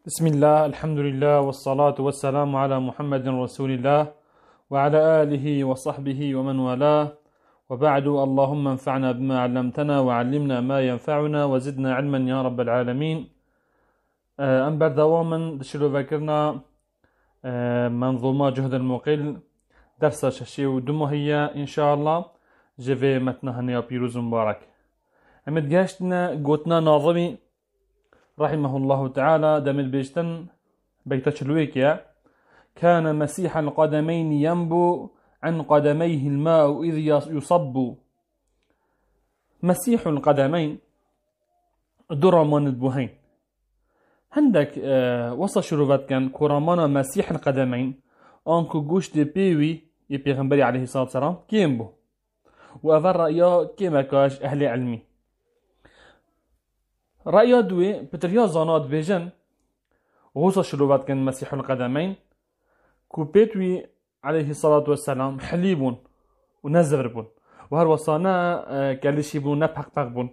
بسم الله الحمد لله والصلاة والسلام على محمد رسول الله وعلى آله وصحبه ومن والاه وبعد اللهم انفعنا بما علمتنا وعلمنا ما ينفعنا وزدنا علما يا رب العالمين. أنبر دواما دشلو ذكرنا منظومة جهد المقل درس ششي ودمو هي إن شاء الله جفي متنها نيا بيروز مبارك. أمد جاشتنا قوتنا ناظمي رحمه الله تعالى دمل بيجتن بيتشلويكيا كان مسيح القدمين ينبو عن قدميه الماء إذ يصب. مسيح القدمين درمان البوهين عندك وصل شروفات كان كرامانا مسيح القدمين أنكو جوش دي بيوي يبيغنبري عليه الصلاة والسلام كيمبو وأفر رأيا كيما كاش أهل علمي رأيا دوي بتريا زانات بيجن وصل شروفات كان مسيح القدمين كو بيتوي عليه الصلاة والسلام حليبون ونزغربون وهر وصانا كالشيبون نبحق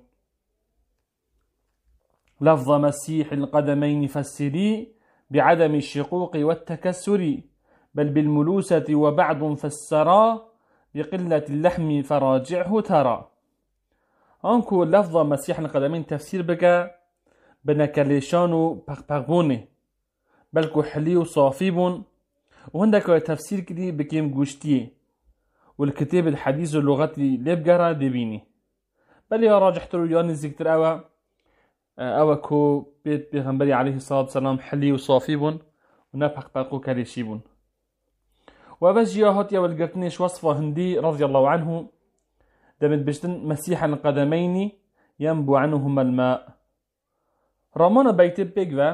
لفظ مسيح القدمين فسري بعدم الشقوق والتكسر بل بالملوسة وبعض فسرا بقلة اللحم فراجعه ترى. أنكو لفظ مسيح القدمين تفسير بك بنكاليشانو بحقبوني بلكو حليو صافيبون وهندك تفسير كدي بكيم جوشتيه والكتاب الحديث اللغتي لبقرا دبيني بل يا راجح ترو ياني زكتر أوا كو بيت بيغنبري عليه الصلاة والسلام حلي وصافيبون ونبحق باقو كاليشيبون. وفجيا هاتيا والقرتنيش وصفة هندي رضي الله عنه دمت بجتن مسيح القدمين ينبو عنهما الماء. رامانا بيت بيقفا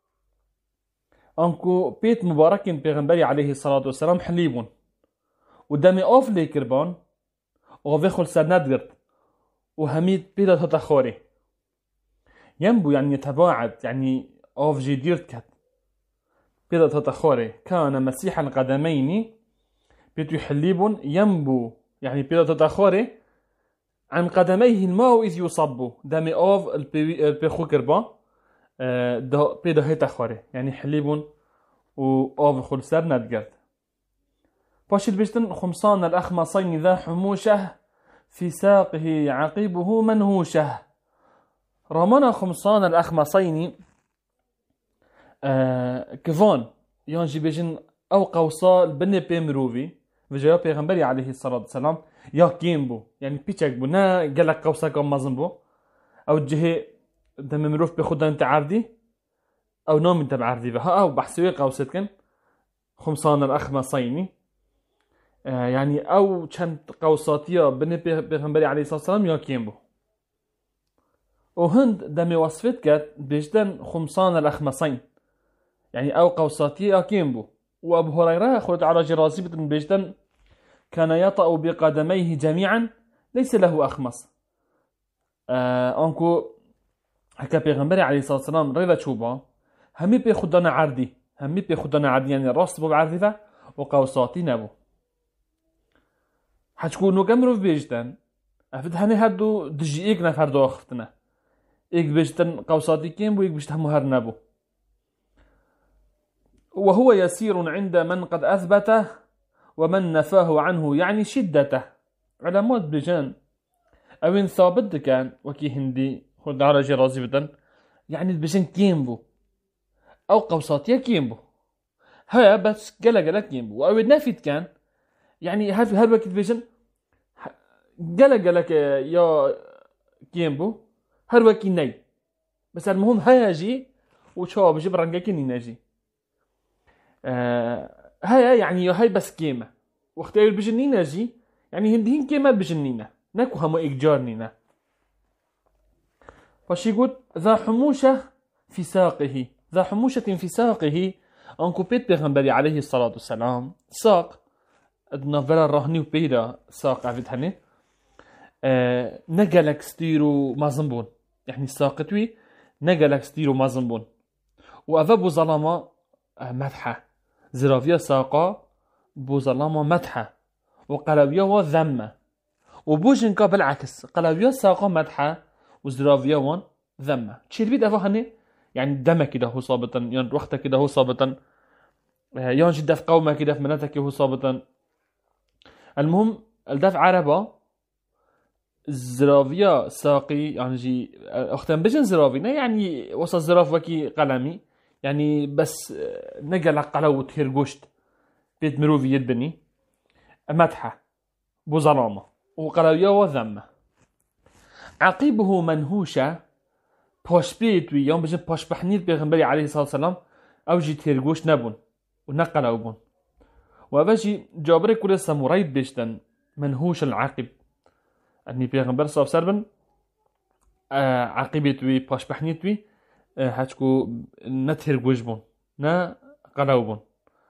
أنكو بيت مباركين بيغنبري عليه الصلاة والسلام حليبون ودامي أوف لي كربان وغفيخل سندقرت وهميد بيدا تتخوري ينبو يعني يتباعد يعني أوف جديرت كت بيدا تتخوري كان مسيح القدمين بيتو حليبون ينبو يعني بيدا تتخوري عن قدميه الماء إذ يصبو دامي أوف البيخو كربان بيدا هي تخوري يعني حليبون وأوف خلسر ندقرت باشد بيشتن خمسان الأخمصين ذا حموشه في ساقه عقيبه منهوشه. رامانا خمسان الأخمصين كفان يانجي بيجن أو قوصال بني بيمروفي وجاء بيغنبري عليه الصلاة والسلام يا كيمبو يعني بيشك بو نا قلق قوصا كم مزنبو أو جهي دم مروف بخدا انت عردي أو نوم انت بعردي بها أو بحسوي قوستكن خمسان الأخمصين يعني أو كانت قوصاتية بني بيغنبري عليه الصلاة والسلام يا كيمبو. وهند دمي وصفت كات بيجدن خمسان الأخمصين يعني أو قوساتي أكيمبو. وأبو هريرة خرج على جرازي بن بيجدن كان يطأ بقدميه جميعا ليس له أخمص. أنكو هكا بيغنبري عليه الصلاة والسلام ريضة شوبا همي بيخدنا عردي يعني الراس بو بعردي وقوساتي نبو حتكونو كمرو في بيجدن أفد هني هادو دجي إيك نفر دو أخفتنا إيك بيجتن قوساتي كيمبو إيك بيجتن مهرنبو. وهو يسير عند من قد أثبته ومن نفاه عنه يعني شدته علامات بجان أوين ثابت كان وكي هندي خد على جرازي بدن يعني البجان كيمبو أو قوساتي كيمبو هيا بس قلق كيمبو أو نافت كان يعني هل وقت بجان قلق يا كيمبو هر وكي ني بس المهم هاجي وشو بجيب رنجاكي ناجي هاي يعني هاي بس كيمة واختيار بجنين ناجي يعني هندين كيمة بجنينة ناكو همو إجارنينا. فاش يقول ذا حموشة في ساقه أنكو بيت بيغنبري عليه الصلاة والسلام ساق ادنا فلا رهني وبيدا ساق عفد هني نقلك ستيرو مازنبون يعني ساقتوي نقلك ستيرو مازنبون وأذا ظلامة مدحة زرافيا ساقا بوظلامة مدحة وقلبيا وذمة وبوجنكا بالعكس قلبيا ساقا مدحة وزرافيا ذمة تشيل بيد أفا هني يعني دمه كده هو صابتا، يعني وقته كده هو صابتا، يعني جدا في قومه كده في مناتك هو صابتا. المهم الدفع عربة زرافيا ساقي يعني جي اختن بجن زرافي يعني وصل زراف وكي قلمي يعني بس نقل قلو تهرقوشت بيت مروفي يدبني مدحة بو ظلامة وقلوية وذمة عقيبه منهوشة باش بيتوي يوم بجن باش بحنيت بيغنبري عليه الصلاة والسلام او جي تهرقوش نبون ونقلوا بون وبجي جابري كل ساموراي بيشتن منهوش العاقب أني بيغنبر صلى الله عليه وسلم عاقبتوي باش بحنيتوي هاتكو نتهر جوجبون نا قراوبون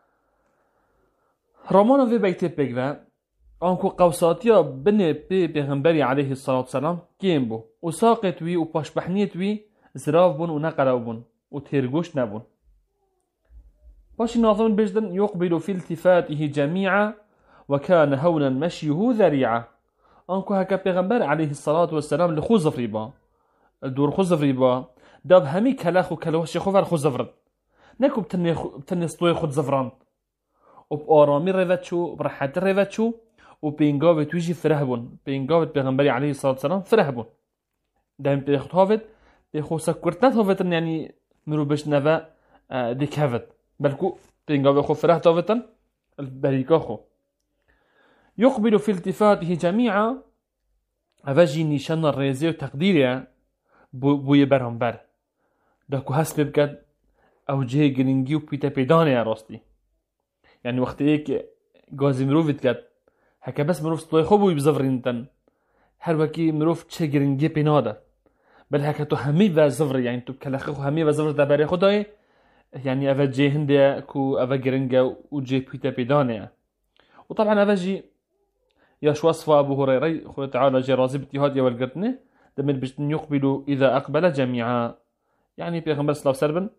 رمانا في بيتي بيغفا انكو قوساتيا بني بيغنبري عليه الصلاة والسلام كيمبو وساقتوي وباش بحنيتوي زرافبون ونا قراوبون وتهرجوش نابون باش ناظرون بجدن يقبل في التفاته جميعا وكان هونا مشيه ذريعا انكو هكا بيغنبر عليه الصلاة والسلام لخوزف ريبا الدور خوزف ريبا داب همي كلاخو كلوش يخوفر خوزفرد ناكو بتني سطوي خود زفران وبآرامي ريفتشو برحات ريفتشو وبينقاوت ويجي فرهبون بينقاوت بيغنبري عليه الصلاة والسلام فرهبون دايم بيخت هافت بيخو سكورتات هافت يعني مرو باش نفا ديك هافت بلكو بينقاوت خو فرهت هافت البريكاخو يقبل في التفاته جميعا أفاجي نيشان الريزي وتقديريا بوي برهنبر داكو هسب بكد او جه جرينجي وبيتا بيداني يا راستي يعني وقت ايك غازي مروفت كد هكا بس مروف سطوي خوبو يبزفرينتن هر وكي مروف تشه جرينجي بينادا بل هكا تو همي بزفر يعني تو كلاخو همي بزفر دباري خداي يعني افا جي هنديا كو افا جرينجا وجي بيتا بيداني وطبعا افا جي ياش وصفة ابو هريرة خوة تعالى جي رازي بتيهاد والقرتني دمل بجتن يقبلوا اذا اقبل جميعا يعني بيغمبر صلى الله عليه وسلم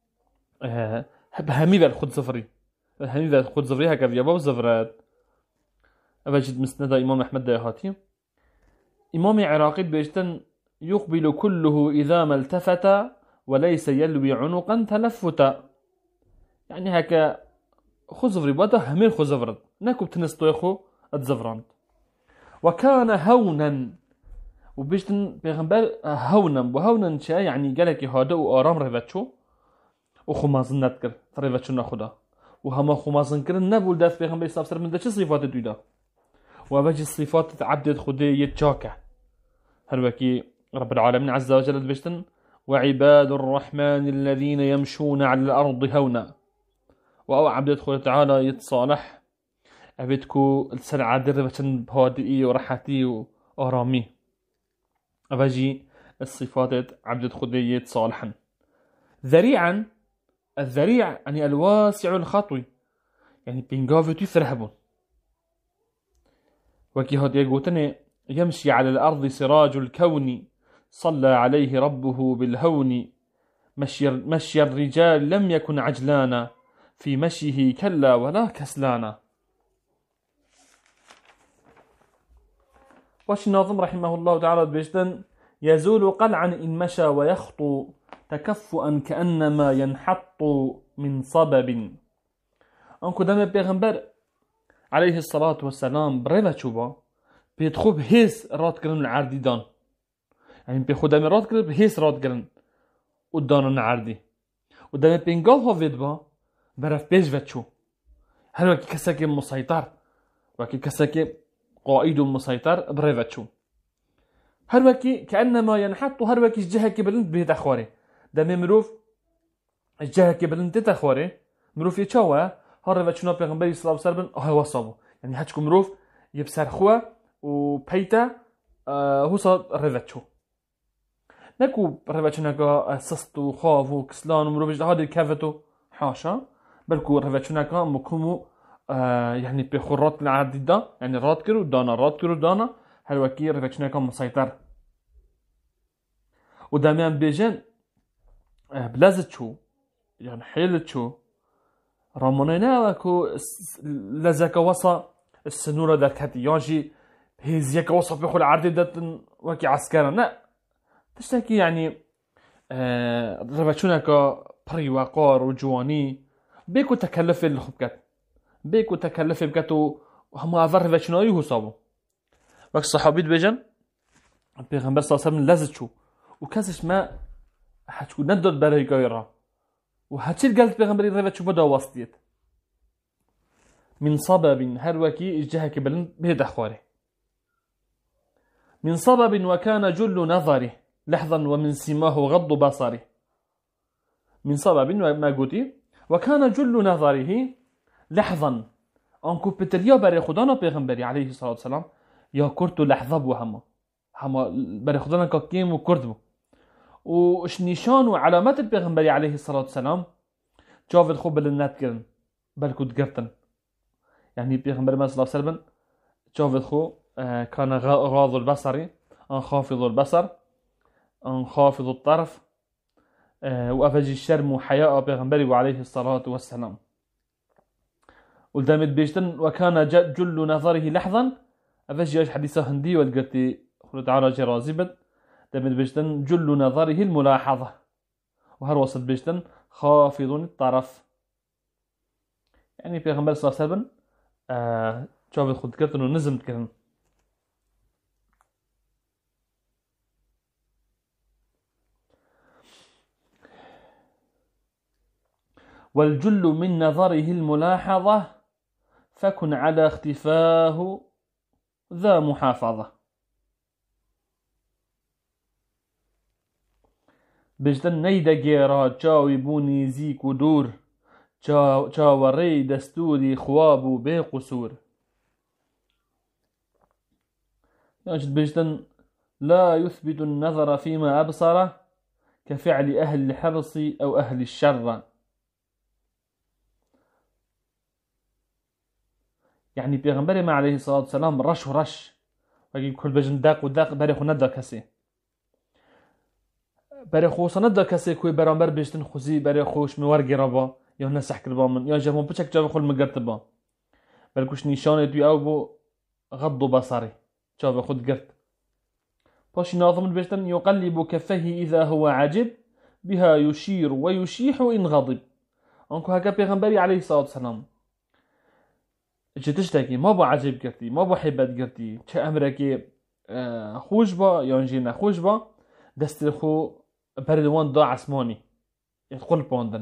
همي خود زفري همي خود زفري هكا في ابو زفرات أبجد مسند إمام أحمد دايهاتي إمام عراقي بيجتن يقبل كله إذا ما التفت وليس يلوي عنقا تلفتا يعني هكا خزفري بدا همير خزفرد ناكو بتنستويخو اتزفران وكان هونا وبيجتن بيغنبال هونا وهونا شا يعني قالك هذا وآرام ريفتشو وخمازن نتكر فريفتشو ناخدا وهما خمازن كرن نبول داف بيغنبال صلى الله عليه وسلم دا چه صفات دويدا وباجي الصفات عبدت خدي يتشاكع هلوكي رب العالمين عز وجل بيشتن وعباد الرحمن الذين يمشون على الأرض هونا وأو عبدت خدي تعالى يتصالح أبيتكو السرعة دربتن بهادئي ورحتي وآرامي أباجي الصفات عبدت خدي يتصالحا ذريعا الذريع يعني الواسع الخطوي يعني بينقافتي فرهبون وكي هاد يقولتني يمشي على الأرض سراج الكون صلى عليه ربه بالهون مشي الرجال لم يكن عجلانا في مشيه كلا ولا كسلانا. واش الناظم رحمه الله تعالى بيشتن يزول قلعا إن مشى ويخطو تكفؤا كأنما ينحط من صبب. أنكو دم بيغنبر عليه الصلاة والسلام بريفا تشوبا بيدخو بهيس رات كرن العردي دان يعني بيخو دم رات كرن بهيس رات كرن ودان العردي ودم بينقال هو فيدبا برف بيج فتشو هل وكي كساكي مسيطر وكي كساكي قائد مسيطر بريفا تشو هل وكي كأنما ينحط هل وكي الجهة كبلنت بيت أخواري دم مروف الجهة كبلنت تخواري مروف يتشاوه هر وچنا پیغمبر صلی الله علیه و سلم وصابو يعني هاتكم مروف يبسر خوا وبيتا هو صار رفتشو نكو رفتشناكا سستو خافو كسلان ومروفش هذا كافتو حاشا بلكو رفتشناكا مكومو يعني بخرات العدد دا يعني رات كرو دانا هل وكي رفتشناكا مسيطر وداميان بيجن بلازتشو يعني حيلتشو رامونينا وكو لزاك وصا السنورة داك هاتي يانجي هيزيك وصا بيخو العرض دات وكي عسكرا لا تشتكي يعني رفتشونك بري وقار وجواني بيكو تكلف الخبكات بيكو تكلف بكاتو هم أفر رفتشوناي هو صابو وقت صحابي بيجن پیغمبر صلى الله عليه وسلم لازت شو وكاسش ما حتكون ندد برای غيرها وهاتشيل قالت پیغمبري رفت شو بدا واسطيت من سبب هر وكي اجهك بلن بيد اخواره من سبب وكان جل نظره لحظا ومن سماه غض بصره من سبب ما قلتي وكان جل نظره لحظا انكو بتليا بري خدانا پیغمبري عليه الصلاة والسلام يا كرتو لحظة بو هما بري خدانا كاكيم وكرت بو وش نشان وعلامات البيغمبري عليه الصلاة والسلام جافد خوب بالنات كرن بلكو تقرتن يعني البيغمبري صلى الله عليه وسلم جافد خو كان غاض البصري خافض البصر خافض الطرف وأفجي الشرم وحياء بيغمبري عليه الصلاة والسلام ولدامت بيجتن وكان جل نظره لحظا أفجي حديثة هندي والقرتي خلو تعالى جرازبت دمت بيجتن جل نظره الملاحظة وهر وصل بيجتن خافض الطرف يعني پیغمبر صلى الله عليه وسلم جاوید خود کردن و نظمت کردن والجل من نظره الملاحظة فكن على اختفاه ذا محافظة بجدن نيدا جيرا جاوي بوني زيك ودور جاوري دستوري خواب بقصور يجد بجدن لا يثبت النظر فيما أبصره كفعل أهل الحرص أو أهل الشر يعني پیغمبر ما عليه الصلاة والسلام رش ورش وقال كل بجن داق وداق بريخو ندا كسي بريخو سندا كسي كوي برامبر بجتن خوزي بريخوش مورقي ربا يا ناس احكي من يا جمون بچك جاب خل مقرتبا بلكوش نيشانه دوي او بو غض بصري جاب خد قرت باش ناظم بجتن يقلب كفيه إذا هو عجب بها يشير ويشيح إن غضب انكو هكا پیغمبري عليه الصلاة والسلام تشتكي ما بو عجب قرتي ما بو حبت قرتي چه امركي خوش با یا انجينا خوش با دست خو بردوان دا عسماني يتقل باندن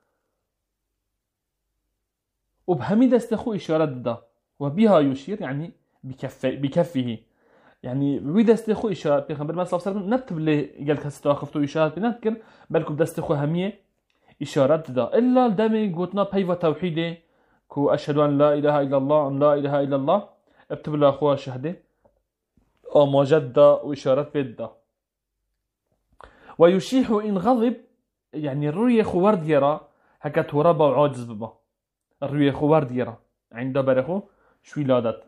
وبهمي دست خو إشارة دا وبها يشير يعني بكفه يعني بدست خو إشارة بيخبر ما صلى الله عليه وسلم نكتب لي قال كستو أخفتو إشارة بنذكر بلكم دست خو همية إشارة دا إلا دامي قوتنا بيوة توحيدي كو أشهد أن لا إله إلا الله أن لا إله إلا الله اكتب له أخوة شهدة موجد دا وإشارة بيد دا ويشيح إن غضب يعني الرؤية خوارد يرى هكا توربا وعاجز ببا الرؤية خوارد يرى عند برخو شوي لادت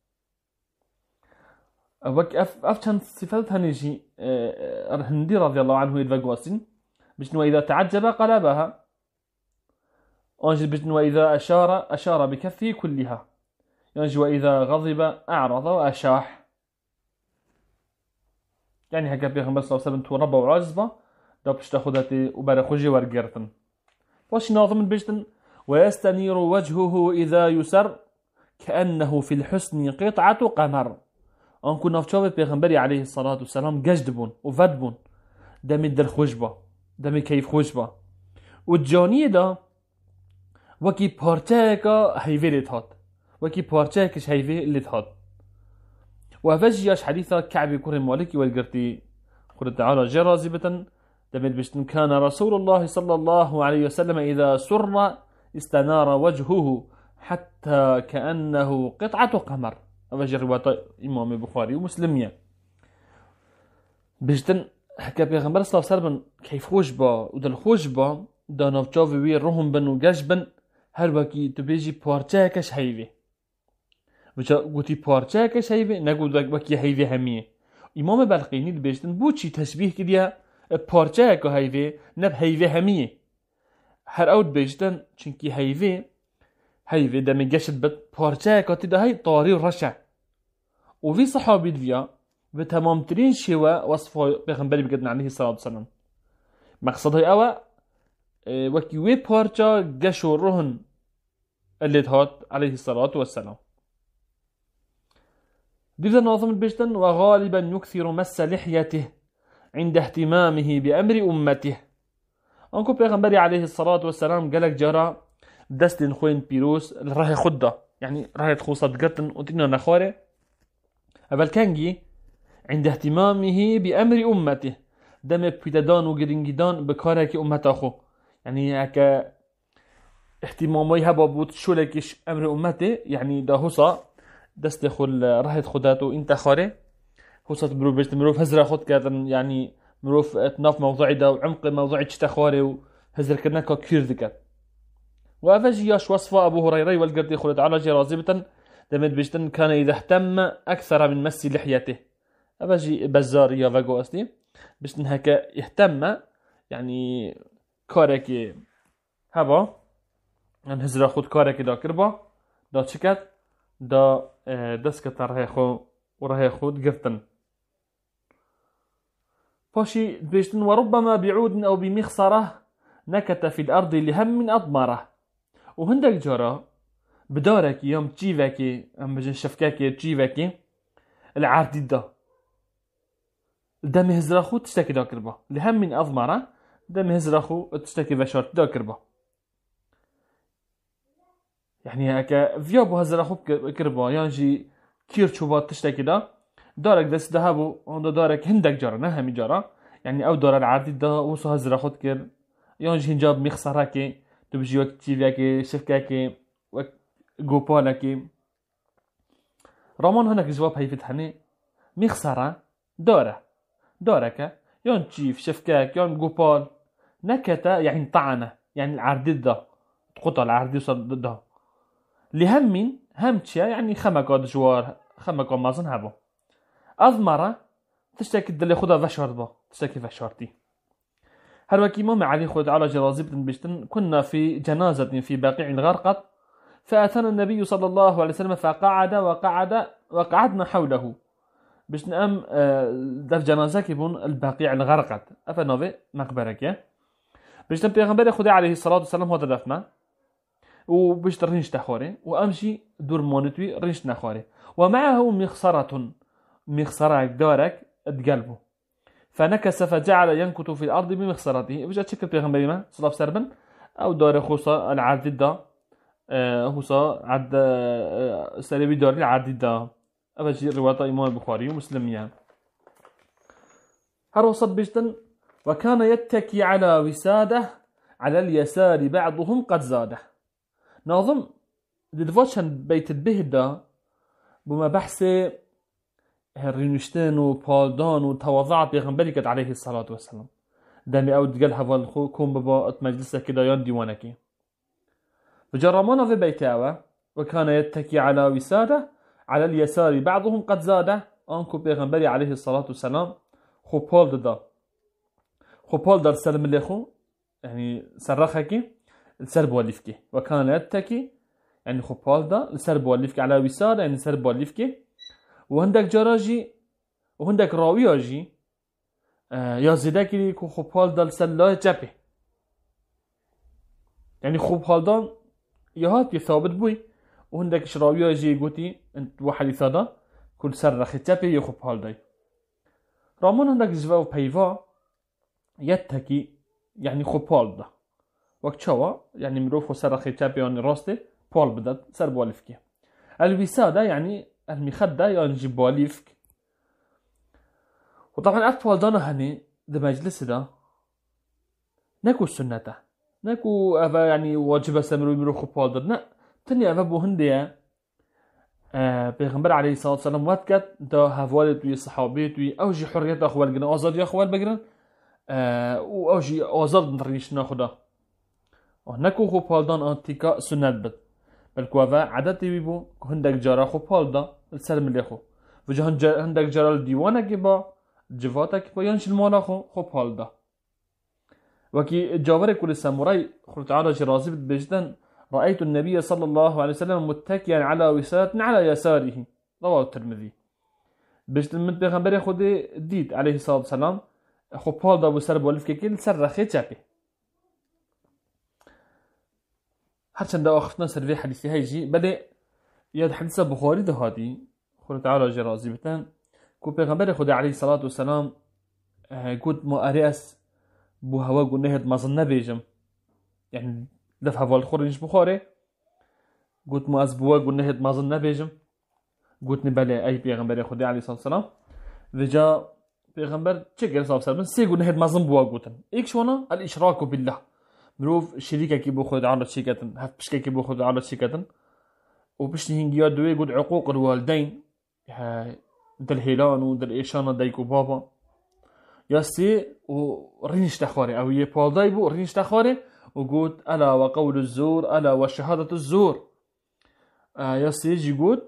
وك أفشان صفاتها نجي هندي رضي الله عنه يدفقواسين بشنو إذا تعجب قلبها أنجل بشنو إذا أشار بكفه كلها ينجي وإذا غضب أعرض وأشاح يعني هكا بيغمبر صلى الله عليه وسلم توربا وعجزبا دابش تاخدتي وبرخوجي ورقرتن واش ناظم بجتن ويستنير وجهه إذا يسر كأنه في الحسن قطعة قمر أنكو نافشاوه پیغمبري عليه الصلاة والسلام ججدبون وفدبون دمي دل خوشبا دمي كيف خوشبا والجانية دا وكي بارچاكا هيفي لتهات وكي بارچاكش هيفي لتهات وفجياش حديثة كعب كره مالكي والقرتي قل تعالى جرازبة دمي بشتن كان رسول الله صلى الله عليه وسلم إذا سر استنار وجهه حتى كأنه قطعة قمر أفجر رواية إمام البخاري ومسلمية بجدن حكا بيغمبر صلى الله عليه وسلم كيف خوش با ودل خوش با دا نافچاوي وي روحم بن وگش بن هر وكي تبيجي پارچاكش هيوي وجا قوتي پارچاكش هيوي نقول وكي هيوي هميه إمام بلقيني بجدن بو چي تشبيه كديا پارچاك هيوي نب هيوي هميه هر اود بجدن چنكي هيوي دمي گشت بد پارچاك تدا هي طاري رشع وفي صحابي دفيا بتمام ترين شوا وصفه بيغمبري بقدنا عليه الصلاة والسلام مقصد هاي أوا وكي وي بارجا قشو رهن اللي هات عليه الصلاة والسلام. ديفا ناظم البجتن وغالبا يكثر مس لحيته عند اهتمامه بأمر أمته. أنكو بيغنبري عليه الصلاة والسلام قالك جرى دستن خوين بيروس راهي خدة يعني راهي تخوصة قرتن وتنا نخوري أبل كانجي عند اهتمامه بأمر أمته دم بيتدان وقرنجدان بكارك أمته أخو يعني هكا اهتمامي هبا بوت شولكش أمر أمته يعني ده هصا دست خل راهي خداتو انت خاري هصا بروف بيشت مروف هزرا خد كاتن يعني مروف اتناف موضوعي ده وعمق موضوعي تشتخواري وهزر كنا كير ذكر وأفجي ياش وصفة أبو هريرة والقردي خلد على جرازبة دمت بجتن كان إذا اهتم أكثر من مس لحيته. أفجي بزار يا فاقو أصلي بجتن هكا اهتم يعني كارك هبا هزر خود كارك دا كربا دا تشكت دا دسكت راه خو وراه خود قرتن فاشي بجتن وربما بعود أو بمخصرة نكت في الأرض لهم أضمره وهندك جرا بدارك يوم تجيبكي أم بجن شفكاكي تجيبكي العردي دا دم هزراخو تشتكي دا كربا لهم من أضمره دم هزراخو تشتكي بشارت دا كربا يعني هكا فيابو هزراخو كربا يانجي كير شوبات تشتكي دا دارك دست دهابو هندا دارك هندك جرا نهمي جرا يعني أو دار العردي دا وصو هزراخو تكر يانجي هنجاب مخصراكي تبجي وقت تيفياكي شفكاكي وقت قوبالاكي رامان هناك جواب هاي فتحني مخسرة دورك يون تشيف شفكاك يون قوبال نكتا يعني طعنة يعني العردد ده تقطع العردي وصل ضدها لهم همتشا يعني خمقا دجوار خمقا مازن هابو أضمرة تشتكي الدلي خدا فشارت با تشتكي فشارتي هروكي إمام علي خد على جرازبة بشتن كنا في جنازة في بقيع الغرقد فأتانا النبي صلى الله عليه وسلم وقعدنا حوله بشتن دف جنازة كيبون البقيع الغرقد أفنوفي مقبرك بشتن بيغنبري خد عليه الصلاة والسلام هذا دفنا وبشت رنش تخوري وأمشي دور مونتوي رنش نخوري ومعه مخصرة دارك اتقلبه فنكس فجعل ينكت في الأرض بمخصرته وجاء شكل بيغنبري ما صلاف سربا أو دار خوصة العدد دا خوصة عد سربي دار العدد دا أفجي رواية إمام البخاري ومسلم يعني هروصت بجتن وكان يتكي على وساده على اليسار بعضهم قد زاده ناظم دلفوشن بيت البهد دا بما بحثي هرينشتين وبالدان وتواضع بيغنبري عليه الصلاة والسلام دامي أود قال هفال كوم بابا مجلسة كده يان ديوانكي فجرمانا في بيتاوة وكان يتكي على وسادة على اليسار بعضهم قد زاده أنكو بيغنبري عليه الصلاة والسلام خوبال دا السلم اللي خو يعني سرخكي السرب والليفكي وكان يتكي يعني خوبال دا السرب والليفكي على وسادة يعني السرب والليفكي وهندك جراجي وهندك راوياجي يا زيداكي كو خوبال دا السلا جابي يعني خوبال دا يهات ثابت بوي وهندك شراوياجي قوتي انت واحد ثادا كل سرخ جابي يا خوبال داي رامون هندك جواو بيفا يتكي يعني خوبال دا وقت شوا يعني مروفو سرخ جابي يعني راستي بول بدأ سرب والفكي الوسادة يعني المخدة يعني جيب والفك وطبعا أطول دانا هني ده مجلس ده نكو السنة نكو أفا يعني واجب سمرو يمرو خوبال دا تاني أفا بو هندية بيغمبر عليه الصلاة والسلام واتكت دا هفوالت وي صحابيت وي أوجي حرية أخوال قنا أوزاد يا أخوال بقرن وأوجي أوزاد نتريش ناخده نكو خوبال دان أنتيكا سنة بد بالكوافا عادتي بيبو هندك جارا خوبال دا السلم اللي خو وجه هندك جارا الديوانة كيبا جفاتا كيبا ينشل مولا خوبال دا وكي جاوري كل ساموراي خلت على جرازي بجدن رأيت النبي صلى الله عليه وسلم متكيا على وسادة على يساره رواه الترمذي بجدن من بيغمبري خودي ديد عليه الصلاة والسلام خو پال دا بو سر بولف که کل سر رخی چپی هرچند آخفتنا سر وی حدیثی هیجی بله یاد حدیث بخاری ده هادی خود تعالی جرازی بتن کو پیغمبر خدا علیه الصلاة والسلام قد ما أريس بو هوا قد نهد مظن نبيجم يعني دفع والخورنش بخاري قد ما أزبوا قد نهد مظن نبيجم قد نبالي أي پیغمبر خدا علیه الصلاة والسلام وجا پیغمبر چه صلى الله عليه وسلم سي قد نهد مظن بوا قدن ايك شوانا الاشراك بالله مروف شريكة كي بو خدا عرض شيكتن هف بشكا كي بو خدا عرض شيكتن وبشني هنجيات دوي قد عقوق الوالدين دل هيلان ودل إيشانا دايكو بابا ياسي ورينش تخوري أو يبال دايبو ورينش تخوري وقود ألا وقول الزور ألا وشهادة الزور ياسي يجي قود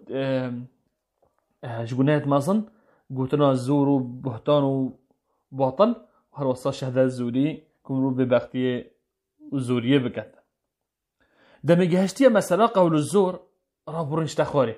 جقنات مازن قوتنا الزور وبهتان وباطل وهروصا شهادة الزوري كمرو بباقتي الزورية بكت دمي جهشتية مثلا قول الزور رابو رينش تخوري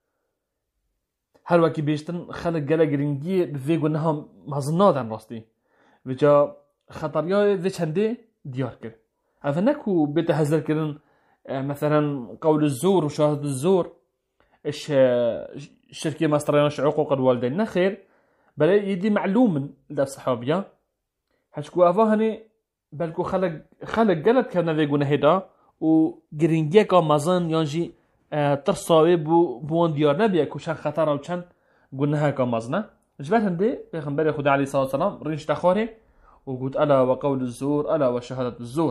هر وکی بیشتن خلق گله گرینگی به گناه مزنادن راستی و جا خطریای ذی چنده دیار کرد. اما نکو بتهزر کردن مثلا قول الزور و شهادة الزور ايش شركة مصريانش عقوق الوالدين نخير بل يدي معلوم لدى الصحابية هشكو افاهني بلكو خلق قلت كان ذي گناه دا و گرینگی که مزن یانجی ترصاوي بوان ديار نبيه كوشان خطر او چن قلناها كمازنا جبال هندي پیغمبر خدا عليه الصلاة والسلام رينش تخوري وقلت ألا وقول الزور ألا وشهادة الزور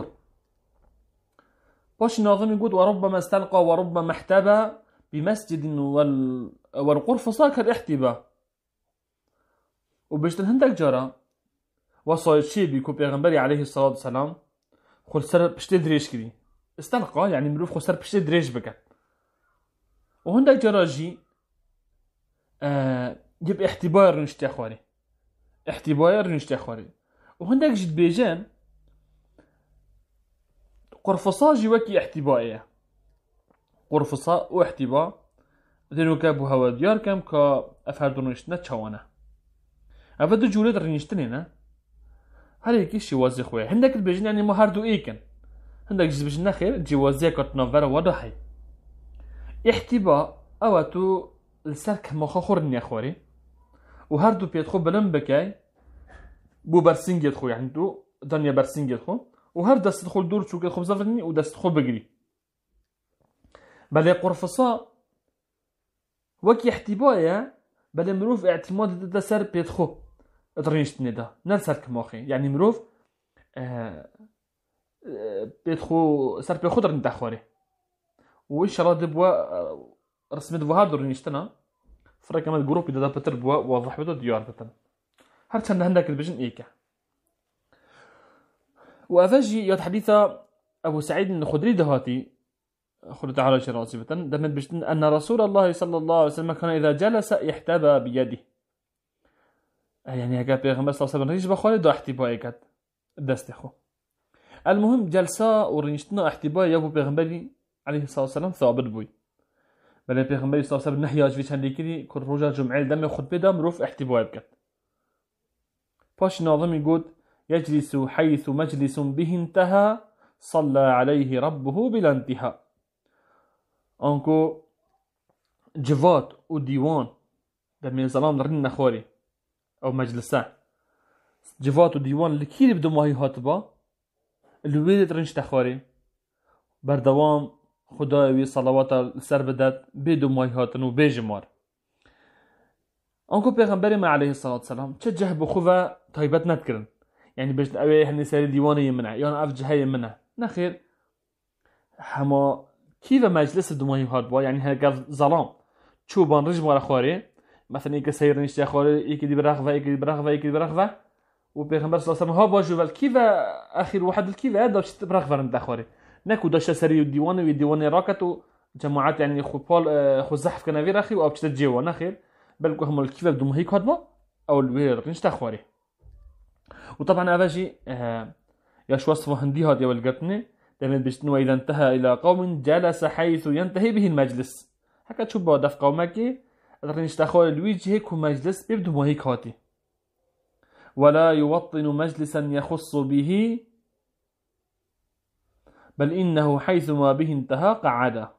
باش الناظم يقول وربما استلقى وربما احتبى بمسجد والقرفصة كالاحتباء وبيشتل هندك جرى وصايد شي بيكو پیغمبر عليه الصلاة والسلام خل سر بشتل دريش كري استلقى يعني مروف خل سر بشتل دريش بكت وهندك جراجي يب احتبار نشتي اخواني احتبار نشتي اخواني وهندك جد بيجان قرفصا جواكي احتبائية قرفصا واحتباء ذنو كابو هوا ديار كام كا افهردو نشتنا تشوانا افدو جولد رنشتنينا هل يكيش جوازي خويا هندك البيجان يعني ما هردو ايكن هندك جد بيجان خير جوازي كتنافر وضحي احتباء اواتو السرك مخا خورني اخواري وهردو بيدخو بلن بكاي بو برسنج يدخو يعني تو دنيا برسنج يدخو وهر دست تدخل دور شو كدخل زفرني ودست تدخل بقري بل قرفصا وكي احتبايا بل مروف اعتماد دا سر بيدخو ادرينشتني دا نال سرك مخي يعني مروف بيدخو سر بيخو درن اخواري وإيش راد بوا رسمت بوا هادو رنيشتنا فرق كمان جروب إذا بتر بوا واضح بده ديار بتن هرتشان هندك البجن إيكا وأفاجي ياد حديثة أبو سعيد الخدري دهاتي خلوا تعالى شراسي بتن دمت بجن أن رسول الله صلى الله عليه وسلم كان إذا جلس يحتبى بيده يعني هكا بيغمبر صلى الله عليه وسلم ريش بخالي دو احتباء كات دستخو المهم جلسة ورنيشتنا احتباء يابو بيغمبري عليه الصلاة والسلام ثابت بوي بل پیغمبر صلی الله علیه و نهیاج وی چندی کردی که روزا جمعه دم خود بدم روف احتباء بکد. باش ناظم يقول يجلس حيث مجلس به انتهى صلى عليه ربه بلا انتهاء. انكو جوات و ديوان دم الظلام رن نخوري او مجلسه جوات و ديوان لكيل بدو ماهي هاتبا الويد رنش تخوري بردوام خداوی صلوات سر بدد بدو ماهی هاتن و بجمار. آنکو پیغمبر ما علیه الصلاة والسلام چه جهب خوفا تایبت ندکرن يعني بجد اوه هنی سری دیوانه یمنه یا اف جهه یمنه نخیر هما كيف مجلس دو ماهی هات با يعني هكذا ظلام چوبان رجمار خواره مثلا ایک سیر نشته خواره ایک دی برغوه ایک دی برغوه ایک دی برغوه و پیغمبر صلی الله علیه و ها باجو ول كيف اخر واحد الكيف هذا شت برغوه رند خواره نكو داش سري الديوان والديوان راكتو جماعات يعني خو زحف كنافي راخي او بتت جيوا نخير بل هم الكيف بدهم هيك هضبه او الوير نشتا خواري وطبعا افاجي ياش وصفه هندي هاد يا ولقتني دائما بيشتنوا اذا انتهى الى قوم جلس حيث ينتهي به المجلس هكا تشوف بعد قومك نشتا خواري الويج هيك مجلس بيبدهم هيك هاتي ولا يوطن مجلسا يخص به، بل إنه حيثما به انتهى قعده.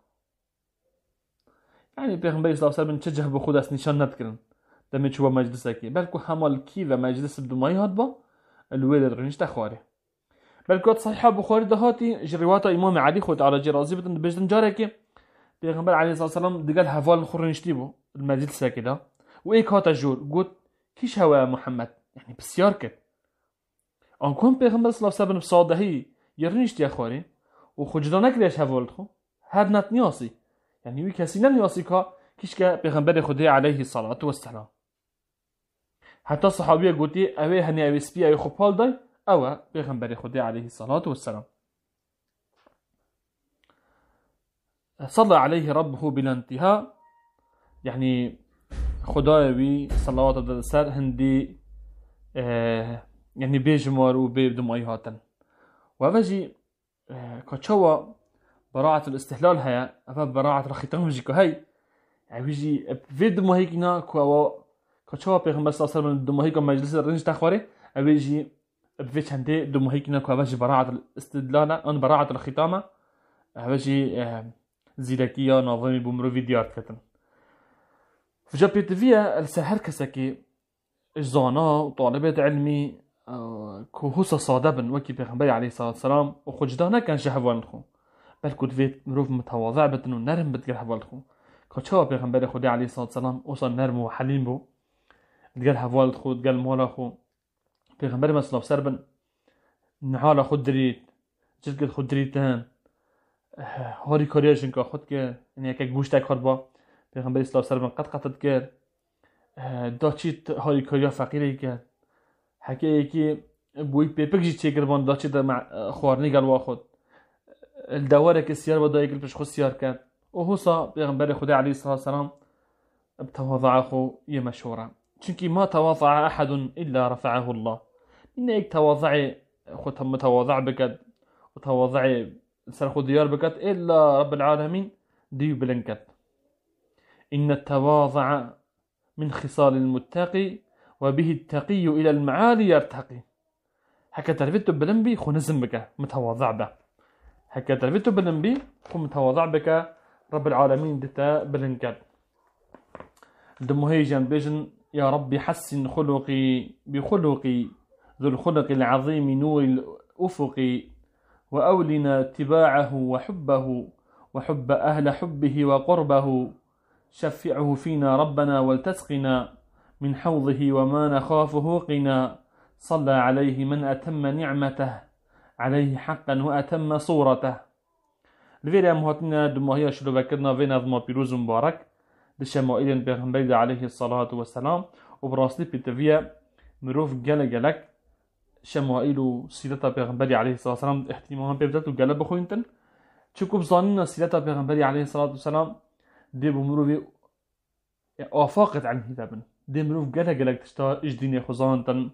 يعني پیغمبر صلی الله علیه و چه جه به خود است نشان ندکرن دمی چوب مجلسه کی، بلکه همال کی و مجلس بدمایی هات با الویل رنش تخواره. بلکه صحیح بخاری دهاتی جروات امام علی خود علی جرازی بدن بجدن جاره که پیغمبر علیه الصلاه والسلام دیگر حوال خورنشتی بو المجلسه کدا و ایک هات جور گوت کیش هوا محمد، يعني بسيار كت انكم پیغمبر صلی الله علیه و بصادهی يرنشتي اخواري وخجدانك ليش هفولتخو هاد نت نياسي، يعني وي كسي نياسي كا كيشكا پیغمبر خدا عليه الصلاه والسلام. حتى صحابيه قوتي اوي هني اوي سبي اوي خپال داي او پیغمبر خدا عليه الصلاه والسلام. صلى عليه ربه بلا انتهاء، يعني خداوي صلوات الله سر هندي يعني بيجمار وبيبدماي هاتن وفجي كتشوا براعة الاستهلال هيا أفا براعة رخيتهم جيكو هاي يعني بيجي في دماهيكنا كوا كتشوا بيغمبر صلى الله عليه وسلم دماهيكا مجلس الرنج تخوري أبيجي بفيش هندي دماهيكنا كوا فجي براعة الاستدلال أن براعة الختامة فجي زيدكية نظامي بمروفي ديار كتن فجا بيتفيا السهر كسكي الزانا وطالبات علمي كهوسا صادبن وكي بيغمبر عليه الصلاة والسلام وخجدانا كان شهوانخو بل كنت فيت مروف متواضع بتنو نرم بتقل حوالخو كتشوا بيغمبر خدي عليه الصلاة والسلام وصل نرم وحليم بو تقل حوالخو تقل مولاخو بيغمبر مثلا بسربن نحالا خود دريت جد قد خود دريتان هاري كارياشن كا خود كر يعني اكا گوشتك خود با بيغمبر صلى الله عليه وسلم قد قطت كر دا چيت هاري كاريا فقيري كر حكي كي بوي بيبك جي تشيكر بان دا چيت مع خوارني قال واخد الدوارة كسيار ودا يقل بش خو سيار كان وهو صا بيغمبر خدا عليه الصلاة والسلام بتواضعه يمشورا چونكي ما تواضع أحد إلا رفعه الله إنك تواضعي خد متواضع بكد وتواضعي سرخو ديار بكد إلا رب العالمين ديو بلنكد. إن التواضع من خصال المتقي وبه التقي إلى المعالي يرتقي. حكا ترفيتو بلنبي خو نزم بك متواضع به حكا ترفيتو بلنبي خو متواضع بك رب العالمين دتا بلنكد. دمهيجان بيجن يا ربي حسن خلقي بخلقي ذو الخلق العظيم نور الأفق وأولنا اتباعه وحبه وحب أهل حبه وقربه شفعه فينا ربنا ولتسقنا من حوضه وما نخافه قنا صلى عليه من أتم نعمته عليه حقا وأتم صورته. الفيريا مهاتنا دمهية شلو بكرنا في نظم بيروز مبارك بشمائل بيغمبر عليه الصلاة والسلام وبراسلي بتفيا مروف جلك شمائل سيرة بيغمبر عليه الصلاة والسلام احتماما بيبدأت وجل بخوينتن شكو بظننا سيرة بيغمبر عليه الصلاة والسلام دي بمروف آفاقت عن هدابن دي مروف جلك تشتا اجدين خزانتن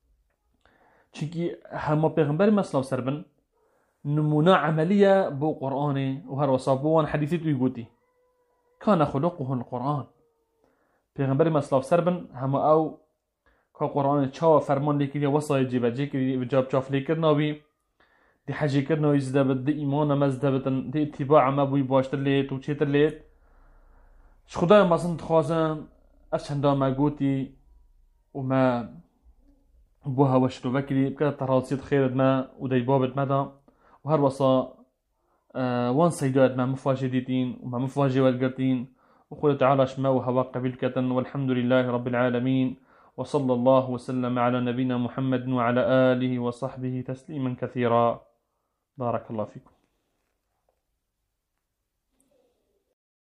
چونكي هما بيغمبر مثلا سربن نمونا عملية بو قرآني وهر وصابوان حديثي يقولي كان خلقه القرآن. پیغمبر مثلا سربن هما او که قرآن چا فرمان لیکری وصای جیبه جیکری و جاب چاف لیکر ناوی دی حجی کرناوی زده بد دی ایمان مزده بدن دی اتباع ما بوی باشتر لیت و چیتر لیت ش خدای مازن تخوازم اشندا ما گوتی و ما بوها وشلو وكري بكذا تراصيد خيرت ما ودي بابت مدى وهر وصا وان سيدات ما مفاجدين وما مفاجئ والقرتين وقل تعالى شما وهوا قبيل كتن والحمد لله رب العالمين وصلى الله وسلم على نبينا محمد وعلى آله وصحبه تسليما كثيرا. بارك الله فيكم.